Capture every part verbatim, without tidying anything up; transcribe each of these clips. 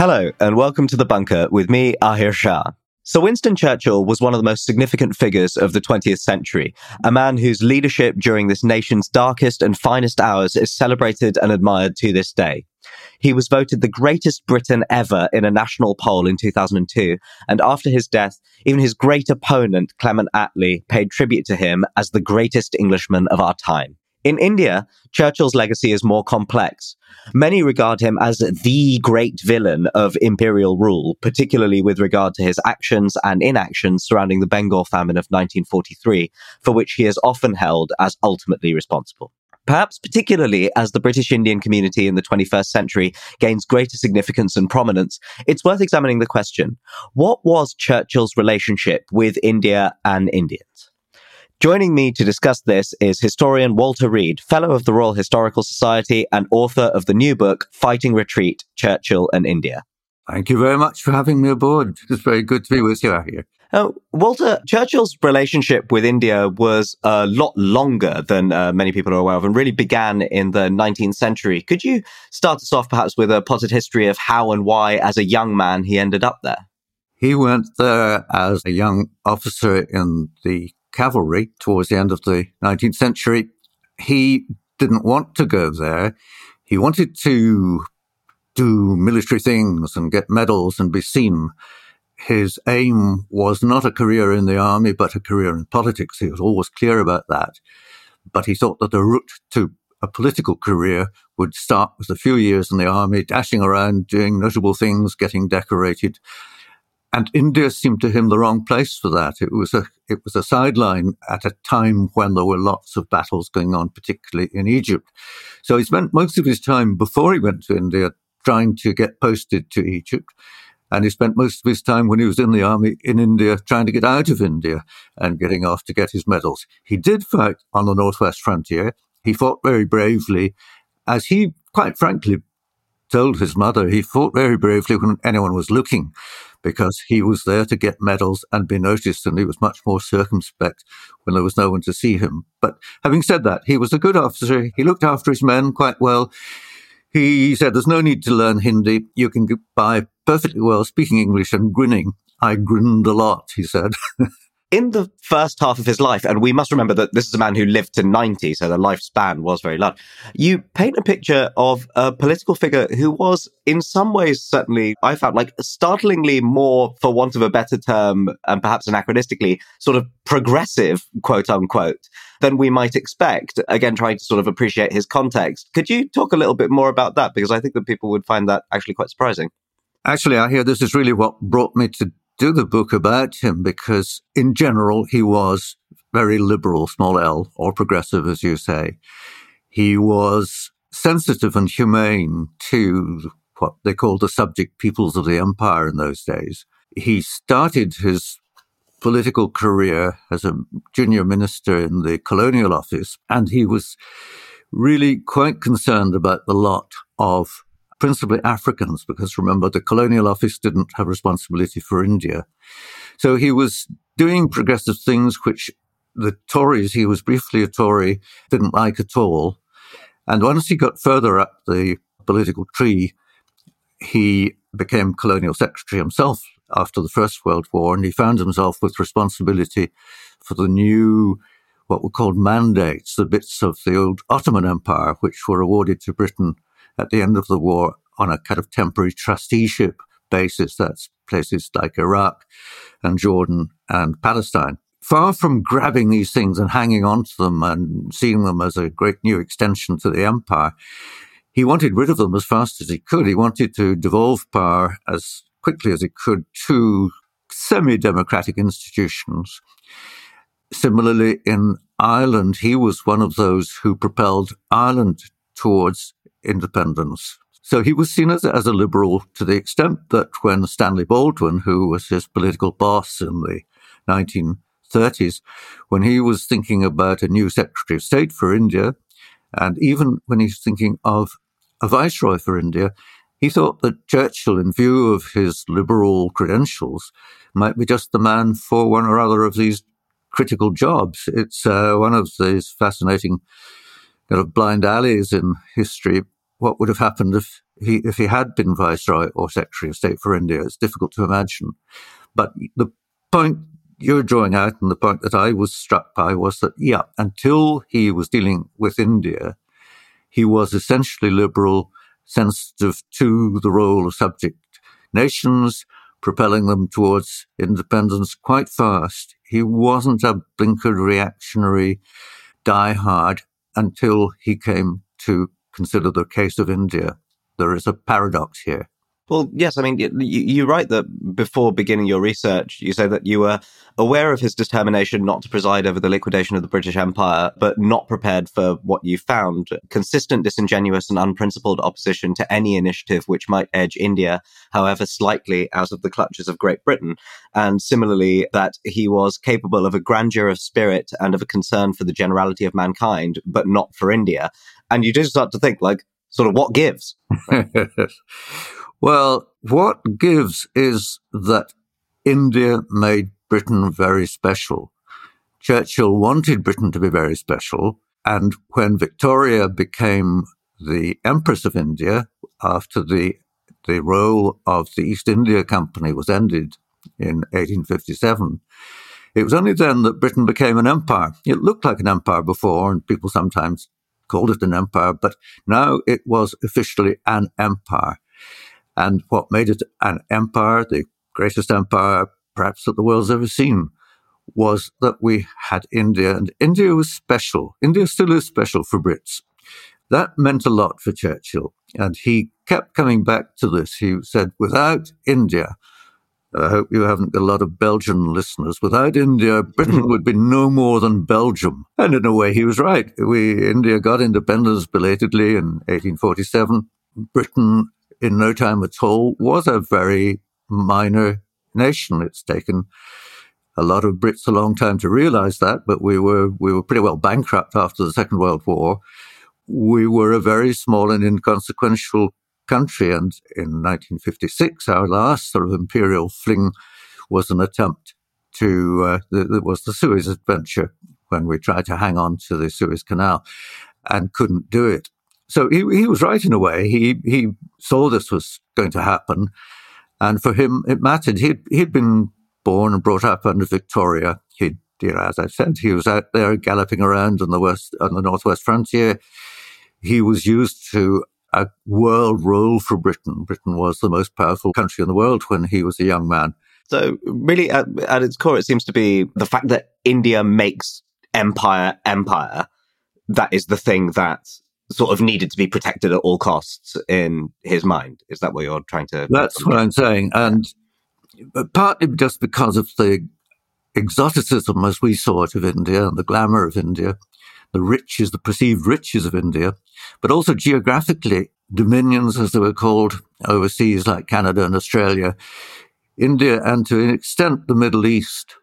Hello, and welcome to The Bunker with me, Ahir Shah. Sir Winston Churchill was one of the most significant figures of the twentieth century, a man whose leadership during this nation's darkest and finest hours is celebrated and admired to this day. He was voted the greatest Briton ever in a national poll in two thousand two, and after his death, even his great opponent, Clement Attlee, paid tribute to him as the greatest Englishman of our time. In India, Churchill's legacy is more complex. Many regard him as the great villain of imperial rule, particularly with regard to his actions and inactions surrounding the Bengal famine of nineteen forty-three, for which he is often held as ultimately responsible. Perhaps particularly as the British Indian community in the twenty-first century gains greater significance and prominence, it's worth examining the question, what was Churchill's relationship with India and Indians? Joining me to discuss this is historian Walter Reed, Fellow of the Royal Historical Society and author of the new book, Fighting Retreat, Churchill and India. Thank you very much for having me aboard. It's very good to be with you out here. Oh, Walter, Churchill's relationship with India was a lot longer than uh, many people are aware of and really began in the nineteenth century. Could you start us off perhaps with a potted history of how and why, as a young man, he ended up there? He went there as a young officer in the cavalry towards the end of the nineteenth century. He didn't want to go there. He wanted to do military things and get medals and be seen. His aim was not a career in the army, but a career in politics. He was always clear about that. But he thought that the route to a political career would start with a few years in the army, dashing around, doing notable things, getting decorated. And India seemed to him the wrong place for that. It was a it was a sideline at a time when there were lots of battles going on, particularly in Egypt. So he spent most of his time before he went to India trying to get posted to Egypt. And he spent most of his time when he was in the army in India trying to get out of India and getting off to get his medals. He did fight on the northwest frontier. He fought very bravely, as he, quite frankly, told his mother, he fought very bravely when anyone was looking, because he was there to get medals and be noticed, and he was much more circumspect when there was no one to see him. But having said that, he was a good officer. He looked after his men quite well. He said, there's no need to learn Hindi. You can get by perfectly well speaking English and grinning. I grinned a lot, he said. In the first half of his life, and we must remember that this is a man who lived to ninety, so the lifespan was very large, you paint a picture of a political figure who was, in some ways, certainly, I found, like, startlingly more, for want of a better term, and perhaps anachronistically, sort of progressive, quote-unquote, than we might expect, again, trying to sort of appreciate his context. Could you talk a little bit more about that? Because I think that people would find that actually quite surprising. Actually, I hear this is really what brought me to do the book about him, because in general, he was very liberal, small l, or progressive, as you say. He was sensitive and humane to what they called the subject peoples of the empire in those days. He started his political career as a junior minister in the colonial office, and he was really quite concerned about the lot of principally Africans, because remember, the colonial office didn't have responsibility for India. So he was doing progressive things which the Tories, he was briefly a Tory, didn't like at all. And once he got further up the political tree, he became colonial secretary himself after the First World War, and he found himself with responsibility for the new, what were called mandates, the bits of the old Ottoman Empire, which were awarded to Britain at the end of the war on a kind of temporary trusteeship basis. That's places like Iraq and Jordan and Palestine. Far from grabbing these things and hanging on to them and seeing them as a great new extension to the empire, he wanted rid of them as fast as he could. He wanted to devolve power as quickly as he could to semi-democratic institutions. Similarly, in Ireland, he was one of those who propelled Ireland towards independence. So he was seen as, as a liberal to the extent that when Stanley Baldwin, who was his political boss in the nineteen thirties, when he was thinking about a new Secretary of State for India, and even when he's thinking of a viceroy for India, he thought that Churchill, in view of his liberal credentials, might be just the man for one or other of these critical jobs. It's uh, one of these fascinating kind of blind alleys in history. What would have happened if, he, if he had been Viceroy or Secretary of State for India, it's difficult to imagine. But the point you're drawing out, and the point that I was struck by, was that, yeah, until he was dealing with India, he was essentially liberal, sensitive to the role of subject nations, propelling them towards independence quite fast. He wasn't a blinkered reactionary diehard until he came to consider the case of India. There is a paradox here. Well, yes, I mean, you, you write that before beginning your research, you say that you were aware of his determination not to preside over the liquidation of the British Empire, but not prepared for what you found: consistent, disingenuous and unprincipled opposition to any initiative which might edge India, however slightly, out of the clutches of Great Britain. And similarly, that he was capable of a grandeur of spirit and of a concern for the generality of mankind, but not for India. And you do start to think, like, sort of what gives? Well, what gives is that India made Britain very special. Churchill wanted Britain to be very special, and when Victoria became the Empress of India, after the the role of the East India Company was ended in eighteen fifty-seven, it was only then that Britain became an empire. It looked like an empire before, and people sometimes called it an empire, but now it was officially an empire. And what made it an empire, the greatest empire perhaps that the world's ever seen, was that we had India, and India was special. India still is special for Brits. That meant a lot for Churchill, and he kept coming back to this. He said, without India, I hope you haven't got a lot of Belgian listeners, without India, Britain would be no more than Belgium. And in a way, he was right. We India got independence belatedly in eighteen forty-seven. Britain, in no time at all, was a very minor nation. It's taken a lot of Brits a long time to realize that, but we were we were pretty well bankrupt after the Second World War. We were a very small and inconsequential country, and in nineteen fifty-six, our last sort of imperial fling was an attempt to, uh, it was the Suez Adventure, when we tried to hang on to the Suez Canal and couldn't do it. So he, he was right in a way. He he saw this was going to happen, and for him it mattered. He'd he'd been born and brought up under Victoria. He, you know, as I said, he was out there galloping around on the west, on the northwest frontier. He was used to a world role for Britain. Britain was the most powerful country in the world when he was a young man. So really, at, at its core, it seems to be the fact that India makes empire empire. That is the thing that sort of needed to be protected at all costs in his mind. Is that what you're trying to... That's what I'm saying. And partly just because of the exoticism, as we saw it, of India, and the glamour of India, the riches, the perceived riches of India, but also geographically, dominions, as they were called, overseas, like Canada and Australia, India, and to an extent the Middle East,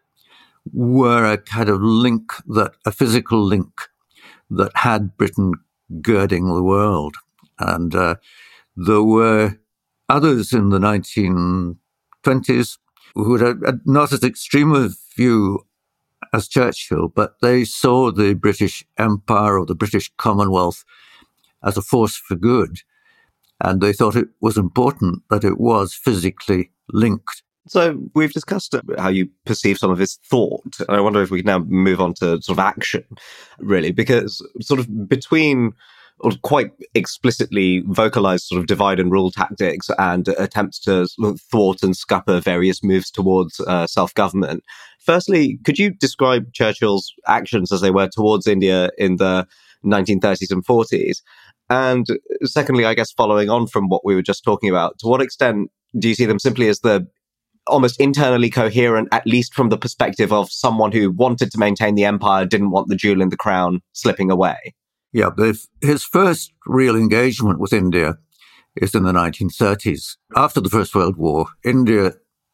were a kind of link, that a physical link that had Britain girding the world. And uh, there were others in the nineteen twenties who had not as extreme a view as Churchill, but they saw the British Empire or the British Commonwealth as a force for good. And they thought it was important that it was physically linked. So we've discussed how you perceive some of his thought. And I wonder if we can now move on to sort of action, really, because sort of between or quite explicitly vocalized sort of divide and rule tactics and attempts to sort of thwart and scupper various moves towards uh, self-government. Firstly, could you describe Churchill's actions as they were towards India in the nineteen thirties and forties? And secondly, I guess following on from what we were just talking about, to what extent do you see them simply as the almost internally coherent, at least from the perspective of someone who wanted to maintain the empire, didn't want the jewel in the crown slipping away? Yeah, but his first real engagement with India is in the nineteen thirties. After the First World War, India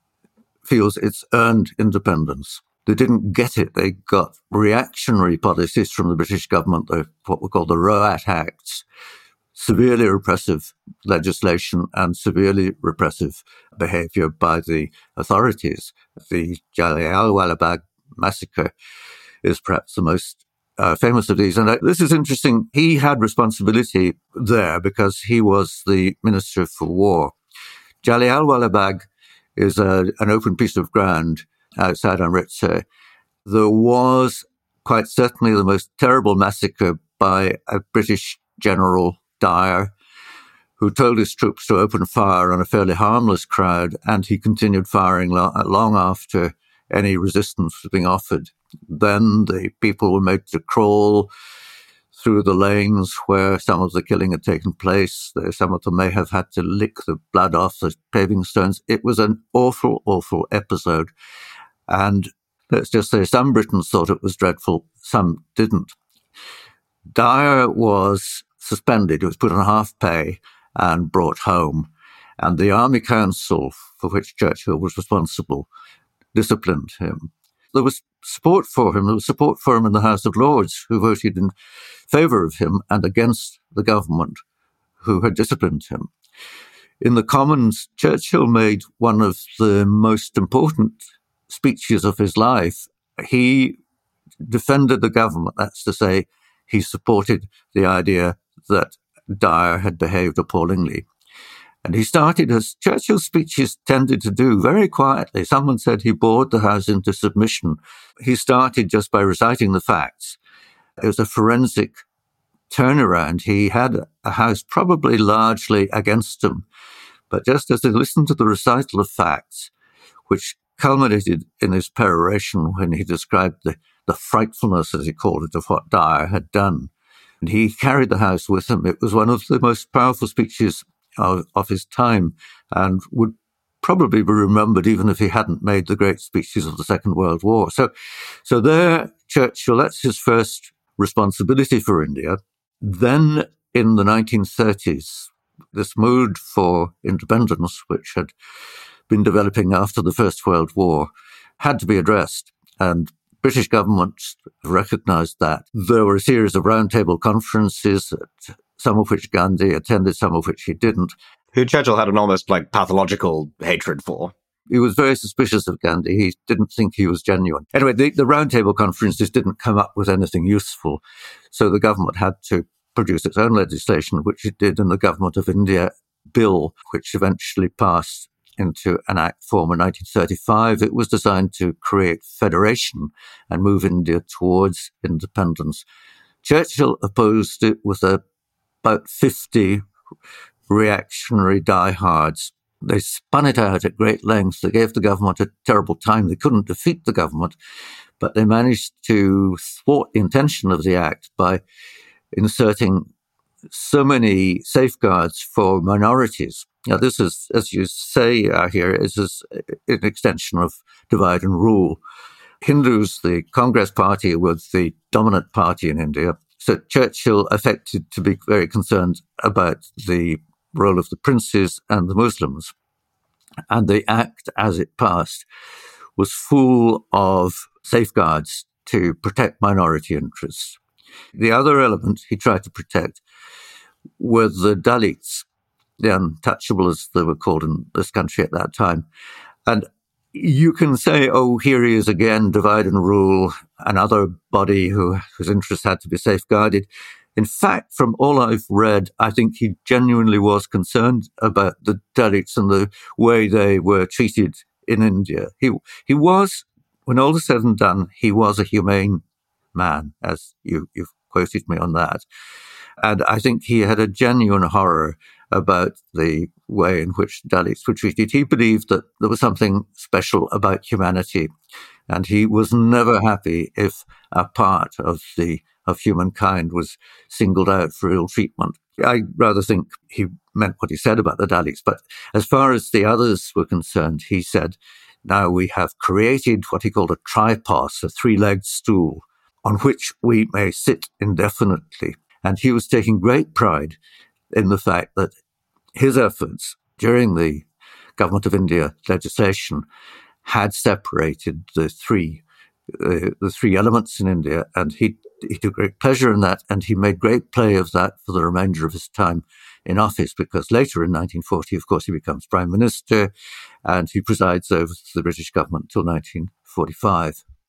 feels it's earned independence. They didn't get it. They got reactionary policies from the British government, what were called the Rowlatt Acts, severely repressive legislation and severely repressive behavior by the authorities. The Jallianwala Bagh massacre is perhaps the most uh, famous of these. And uh, this is interesting. He had responsibility there because he was the Minister for War. Jallianwala Bagh is a, an open piece of ground outside Amritsar. There was quite certainly the most terrible massacre by a British General Dyer, who told his troops to open fire on a fairly harmless crowd, and he continued firing lo- long after any resistance was being offered. Then the people were made to crawl through the lanes where some of the killing had taken place. Some of them may have had to lick the blood off the paving stones. It was an awful, awful episode. And let's just say some Britons thought it was dreadful, some didn't. Dyer was suspended. He was put on half pay and brought home. And the Army Council, for which Churchill was responsible, disciplined him. There was support for him. There was support for him in the House of Lords, who voted in favour of him and against the government, who had disciplined him. In the Commons, Churchill made one of the most important speeches of his life. He defended the government. That's to say, he supported the idea that Dyer had behaved appallingly. And he started, as Churchill's speeches tended to do, very quietly. Someone said he bored the House into submission. He started just by reciting the facts. It was a forensic turnaround. He had a House probably largely against him. But just as he listened to the recital of facts, which culminated in his peroration when he described the, the frightfulness, as he called it, of what Dyer had done, and he carried the House with him. It was one of the most powerful speeches Of, of his time, and would probably be remembered even if he hadn't made the great speeches of the Second World War. So, so there, Churchill, that's his first responsibility for India. Then in the nineteen thirties, this mood for independence, which had been developing after the First World War, had to be addressed, and British governments recognized that. There were a series of roundtable conferences, some of which Gandhi attended, some of which he didn't. Who Churchill had an almost like pathological hatred for. He was very suspicious of Gandhi. He didn't think he was genuine. Anyway, the, the roundtable conferences didn't come up with anything useful. So the government had to produce its own legislation, which it did in the Government of India Bill, which eventually passed into an act form in nineteen thirty-five. It was designed to create federation and move India towards independence. Churchill opposed it with a about fifty reactionary diehards. They spun it out at great length. They gave the government a terrible time. They couldn't defeat the government, but they managed to thwart the intention of the act by inserting so many safeguards for minorities. Now, this is, as you say uh, here, is an extension of divide and rule. Hindus, the Congress party, was the dominant party in India. So Churchill affected to be very concerned about the role of the princes and the Muslims. And the act, as it passed, was full of safeguards to protect minority interests. The other element he tried to protect were the Dalits, the untouchable as they were called in this country at that time. And you can say, oh, here he is again, divide and rule, another body who, whose interests had to be safeguarded. In fact, from all I've read, I think he genuinely was concerned about the Dalits and the way they were treated in India. He, he was, when all is said and done, he was a humane man, as you, you've quoted me on that. And I think he had a genuine horror about the way in which Dalits were treated. He believed that there was something special about humanity, and he was never happy if a part of the of humankind was singled out for ill treatment. I rather think he meant what he said about the Dalits, but as far as the others were concerned, he said, now we have created what he called a tripos, a three-legged stool, on which we may sit indefinitely. And he was taking great pride in the fact that his efforts during the Government of India legislation had separated the three uh, the three elements in India, and he he took great pleasure in that, and he made great play of that for the remainder of his time in office, because later in nineteen forty, of course, he becomes Prime Minister, and he presides over the British government till nineteen forty-five.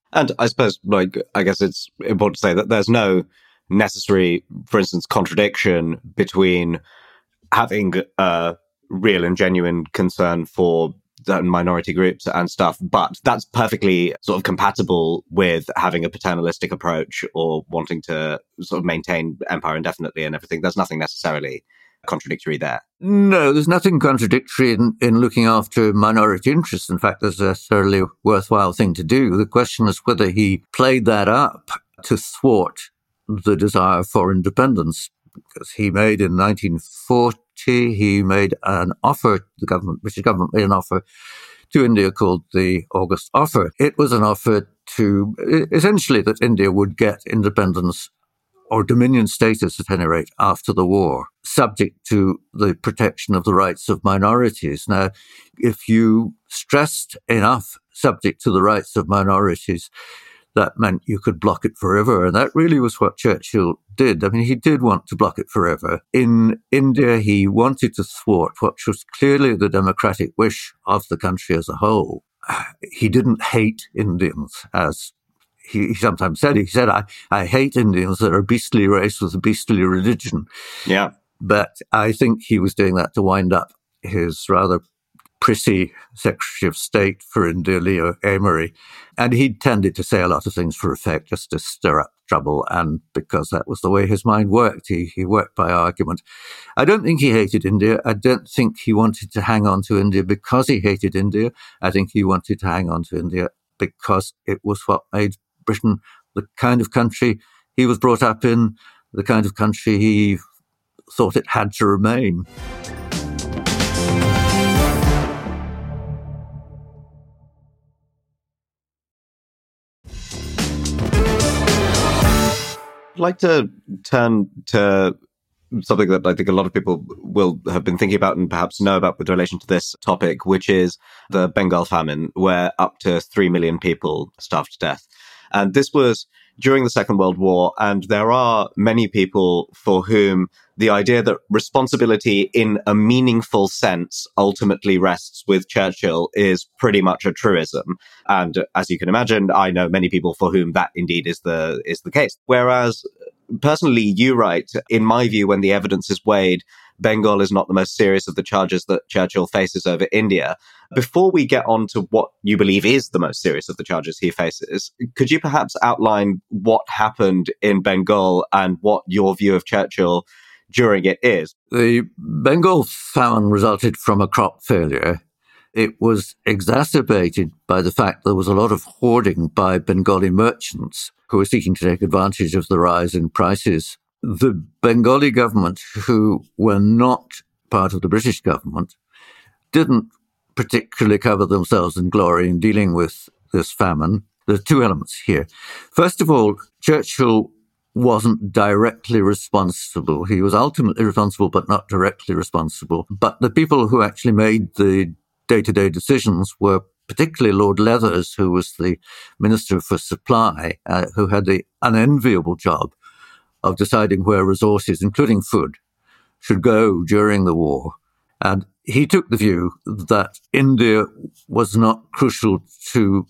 And I suppose, like, I guess it's important to say that there's no necessary, for instance, contradiction between having a real and genuine concern for certain minority groups and stuff, but that's perfectly sort of compatible with having a paternalistic approach or wanting to sort of maintain empire indefinitely and everything. There's nothing necessarily contradictory there. No, there's nothing contradictory in, in looking after minority interests. In fact, there's a necessarily worthwhile thing to do. The question is whether he played that up to thwart the desire for independence, because he made in nineteen forty, he made an offer, the government, British government made an offer to India called the August Offer. It was an offer to, essentially, that India would get independence or dominion status at any rate after the war, subject to the protection of the rights of minorities. Now, if you stressed enough subject to the rights of minorities, that meant you could block it forever. And that really was what Churchill did. I mean, he did want to block it forever. In India, he wanted to thwart what was clearly the democratic wish of the country as a whole. He didn't hate Indians, as he, he sometimes said. He said, I, I hate Indians. They're a beastly race with a beastly religion. Yeah. But I think he was doing that to wind up his rather prissy Secretary of State for India, Leo Amery. And he tended to say a lot of things for effect, just to stir up trouble. And because that was the way his mind worked, he, he worked by argument. I don't think he hated India. I don't think he wanted to hang on to India because he hated India. I think he wanted to hang on to India because it was what made Britain the kind of country he was brought up in, the kind of country he thought it had to remain. I'd like to turn to something that I think a lot of people will have been thinking about and perhaps know about with relation to this topic, which is the Bengal famine, where up to three million people starved to death. And this was during the Second World War, and there are many people for whom the idea that responsibility in a meaningful sense ultimately rests with Churchill is pretty much a truism. And as you can imagine, I know many people for whom that indeed is the is the case. Whereas, personally, you write, in my view, when the evidence is weighed, Bengal is not the most serious of the charges that Churchill faces over India. Before we get on to what you believe is the most serious of the charges he faces, could you perhaps outline what happened in Bengal and what your view of Churchill during it is? The Bengal famine resulted from a crop failure. It was exacerbated by the fact there was a lot of hoarding by Bengali merchants who were seeking to take advantage of the rise in prices. The Bengali government, who were not part of the British government, didn't particularly cover themselves in glory in dealing with this famine. There are two elements here. First of all, Churchill wasn't directly responsible. He was ultimately responsible, but not directly responsible. But the people who actually made the day-to-day decisions were particularly Lord Leathers, who was the Minister for Supply, uh, who had the unenviable job of deciding where resources, including food, should go during the war. And he took the view that India was not crucial to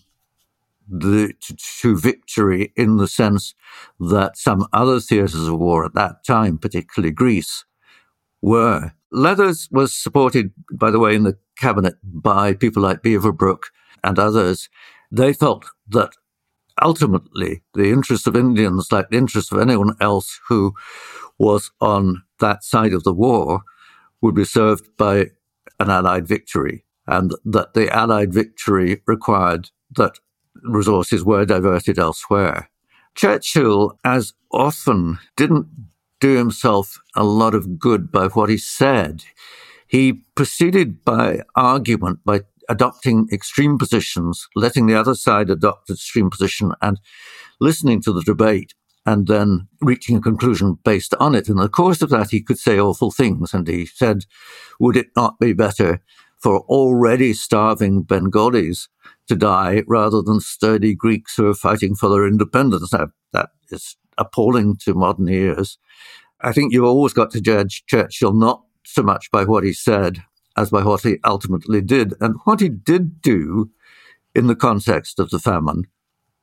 the to victory in the sense that some other theatres of war at that time, particularly Greece, were. Leathers was supported, by the way, in the cabinet by people like Beaverbrook and others. They felt that ultimately the interests of Indians, like the interests of anyone else who was on that side of the war, would be served by an Allied victory, and that the Allied victory required that resources were diverted elsewhere. Churchill, as often, didn't do himself a lot of good by what he said. He proceeded by argument, by adopting extreme positions, letting the other side adopt an extreme position and listening to the debate and then reaching a conclusion based on it. In the course of that, he could say awful things. And he said, would it not be better for already starving Bengalis to die rather than sturdy Greeks who are fighting for their independence? Now, that is appalling to modern ears. I think you've always got to judge Churchill not so much by what he said as by what he ultimately did. And what he did do in the context of the famine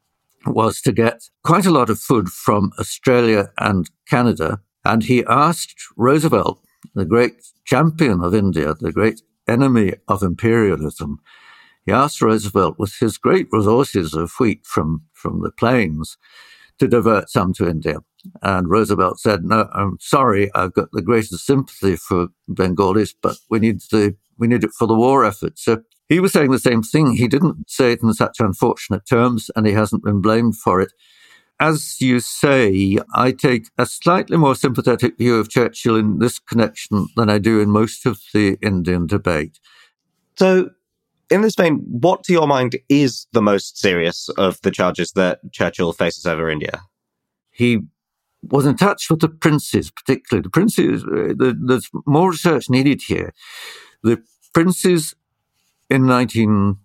was to get quite a lot of food from Australia and Canada. And he asked Roosevelt, the great champion of India, the great enemy of imperialism, he asked Roosevelt, with his great resources of wheat from, from the plains, to divert some to India. And Roosevelt said, no, I'm sorry, I've got the greatest sympathy for Bengalis, but we need the we need it for the war effort. So he was saying the same thing. He didn't say it in such unfortunate terms, and he hasn't been blamed for it. As you say, I take a slightly more sympathetic view of Churchill in this connection than I do in most of the Indian debate. So, in this vein, what to your mind is the most serious of the charges that Churchill faces over India? He was in touch with the princes, particularly. The princes, uh, the, there's more research needed here. The princes in nineteen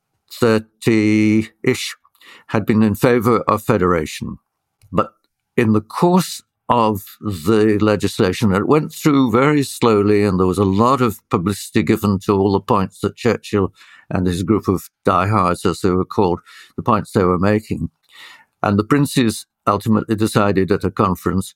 thirty-ish had been in favour of federation. But in the course of the legislation, it went through very slowly, and there was a lot of publicity given to all the points that Churchill and his group of diehards, as they were called, the points they were making. And the princes ultimately decided at a conference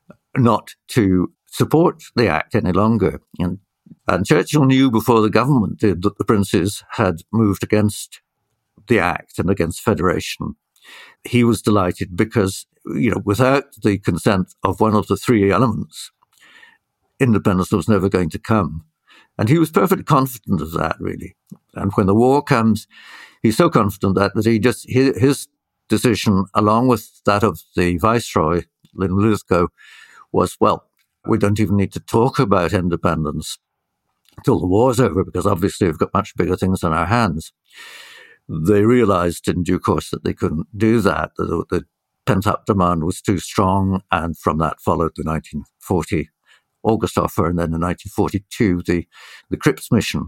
not to support the act any longer. And, and Churchill knew before the government did that the princes had moved against the act and against federation. He was delighted because, you know, without the consent of one of the three elements, independence was never going to come. And he was perfectly confident of that, really. And when the war comes, he's so confident that, that he just, his, his decision, along with that of the Viceroy, Linlithgow, was, well, we don't even need to talk about independence till the war's over, because obviously we've got much bigger things on our hands. They realized in due course that they couldn't do that, that the, the pent-up demand was too strong, and from that followed the nineteen forty August offer, and then in nineteen forty-two, the, the Cripps mission.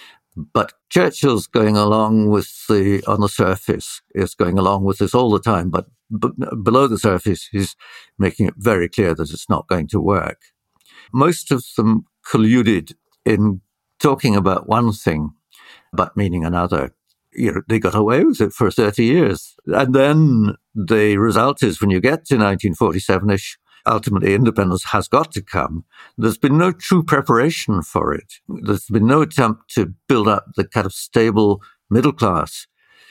But Churchill's going along with the, on the surface, is going along with this all the time, but, but below the surface, he's making it very clear that it's not going to work. Most of them colluded in talking about one thing, but meaning another. You know, they got away with it for thirty years. And then the result is when you get to nineteen forty-seven-ish, ultimately independence has got to come. There's been no true preparation for it. There's been no attempt to build up the kind of stable middle class,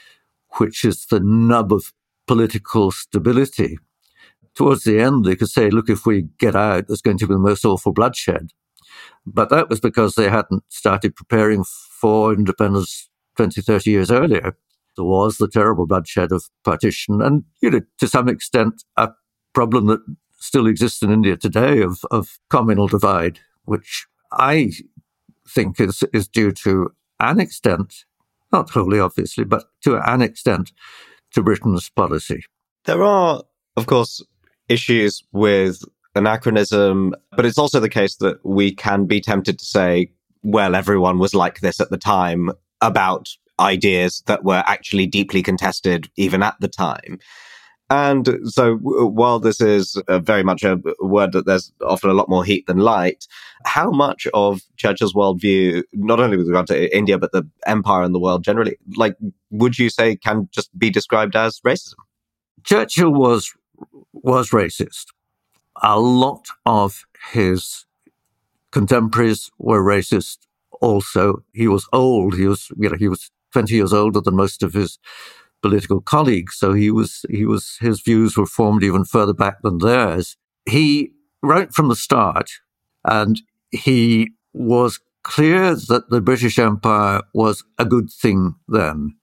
which is the nub of political stability. Towards the end, they could say, look, if we get out, there's going to be the most awful bloodshed. But that was because they hadn't started preparing for independence twenty, thirty years earlier. There was the terrible bloodshed of partition and, you know, to some extent, a problem that still exists in India today of, of communal divide, which I think is, is due to an extent, not wholly obviously, but to an extent, to Britain's policy. There are, of course, issues with anachronism, but it's also the case that we can be tempted to say, well, everyone was like this at the time, about ideas that were actually deeply contested even at the time. And so while this is uh, very much a word that there's often a lot more heat than light, how much of Churchill's worldview, not only with regard to India, but the empire and the world generally, like, would you say can just be described as racism? Churchill was was racist. A lot of his contemporaries were racist also. He was old. He was, you know, he was twenty years older than most of his political colleagues. So he was, he was, his views were formed even further back than theirs. He, right from the start, and he was clear that the British Empire was a good thing then.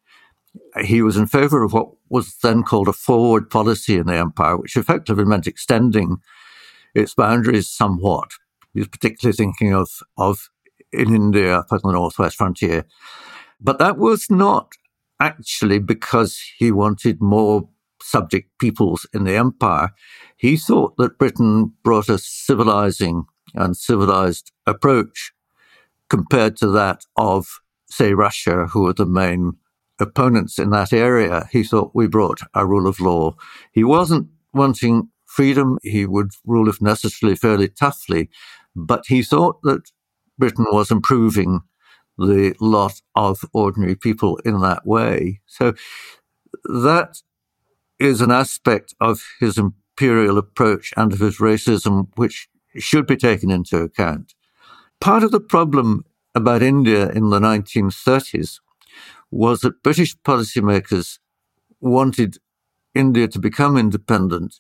He was in favour of what was then called a forward policy in the empire, which effectively meant extending its boundaries somewhat. He was particularly thinking of, of in India, up on the northwest frontier. But that was not actually because he wanted more subject peoples in the empire. He thought that Britain brought a civilizing and civilized approach compared to that of, say, Russia, who were the main opponents in that area. He thought we brought a rule of law. He wasn't wanting freedom. He would rule, if necessary, fairly toughly. But he thought that Britain was improving the lot of ordinary people in that way. So that is an aspect of his imperial approach and of his racism which should be taken into account. Part of the problem about India in the nineteen thirties was that British policymakers wanted India to become independent,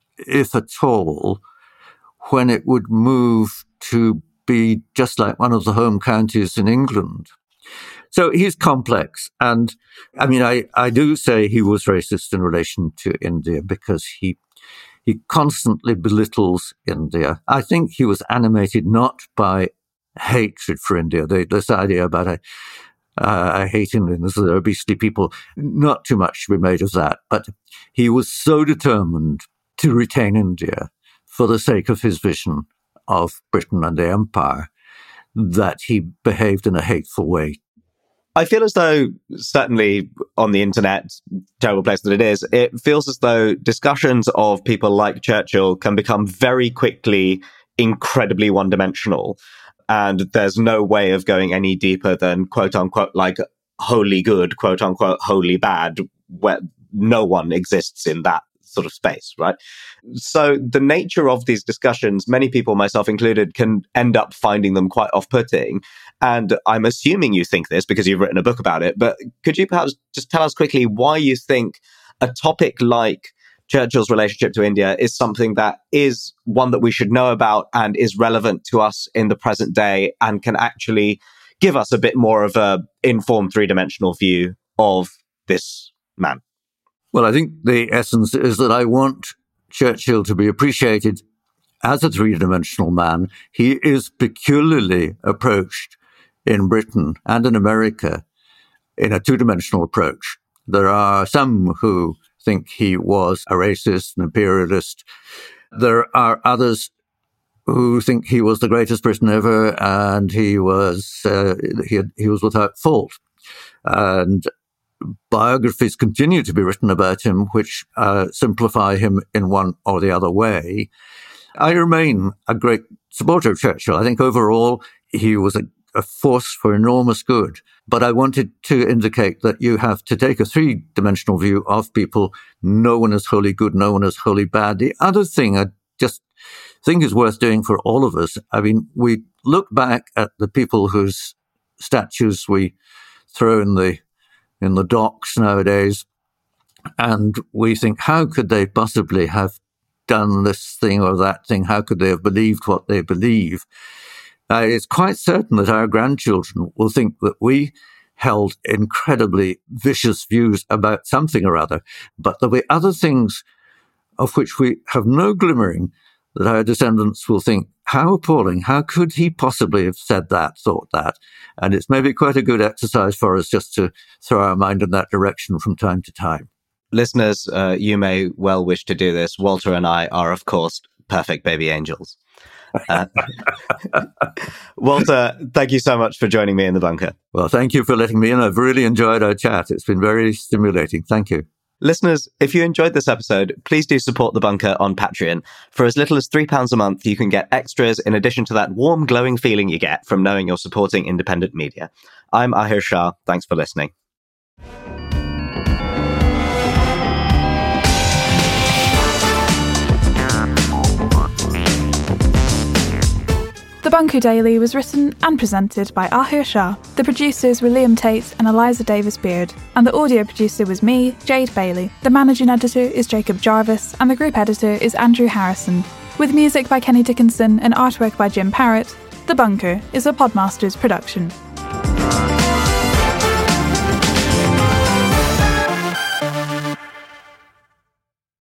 if at all, when it would move to be just like one of the home counties in England. So he's complex. And I mean, I, I do say he was racist in relation to India because he he constantly belittles India. I think he was animated not by hatred for India, the, this idea about I, uh, I hate Indians, they're beastly people, not too much to be made of that. But he was so determined to retain India for the sake of his vision of Britain and the Empire that he behaved in a hateful way. I feel as though, certainly on the internet, terrible place that it is, it feels as though discussions of people like Churchill can become very quickly incredibly one-dimensional. And there's no way of going any deeper than, quote unquote, like wholly good, quote unquote, wholly bad, where no one exists in that sort of space, right? So the nature of these discussions, many people, myself included, can end up finding them quite off-putting. And I'm assuming you think this because you've written a book about it, but could you perhaps just tell us quickly why you think a topic like Churchill's relationship to India is something that is one that we should know about and is relevant to us in the present day and can actually give us a bit more of a informed three-dimensional view of this man? Well, I think the essence is that I want Churchill to be appreciated as a three-dimensional man. He is peculiarly approached in Britain and in America in a two-dimensional approach. There are some who think he was a racist, an imperialist. There are others who think he was the greatest Briton ever, and he was uh, he, had, he was without fault. And biographies continue to be written about him, which uh, simplify him in one or the other way. I remain a great supporter of Churchill. I think overall he was a, a force for enormous good. But I wanted to indicate that you have to take a three-dimensional view of people. No one is wholly good, no one is wholly bad. The other thing I just think is worth doing for all of us, I mean, we look back at the people whose statues we throw in the in the docks nowadays, and we think, how could they possibly have done this thing or that thing? How could they have believed what they believe? Uh, it's quite certain that our grandchildren will think that we held incredibly vicious views about something or other, but there'll be other things of which we have no glimmering that our descendants will think, how appalling, how could he possibly have said that, thought that? And it's maybe quite a good exercise for us just to throw our mind in that direction from time to time. Listeners, uh, you may well wish to do this. Walter and I are, of course, perfect baby angels. Uh, Walter, thank you so much for joining me in the bunker. Well, thank you for letting me in. I've really enjoyed our chat. It's been very stimulating. Thank you. Listeners, if you enjoyed this episode, please do support The Bunker on Patreon. For as little as three pounds a month, you can get extras in addition to that warm, glowing feeling you get from knowing you're supporting independent media. I'm Ahir Shah. Thanks for listening. The Bunker Daily was written and presented by Ahir Shah. The producers were Liam Tate and Eliza Davis-Beard, and the audio producer was me, Jade Bailey. The managing editor is Jacob Jarvis, and the group editor is Andrew Harrison. With music by Kenny Dickinson and artwork by Jim Parrott, The Bunker is a Podmasters production.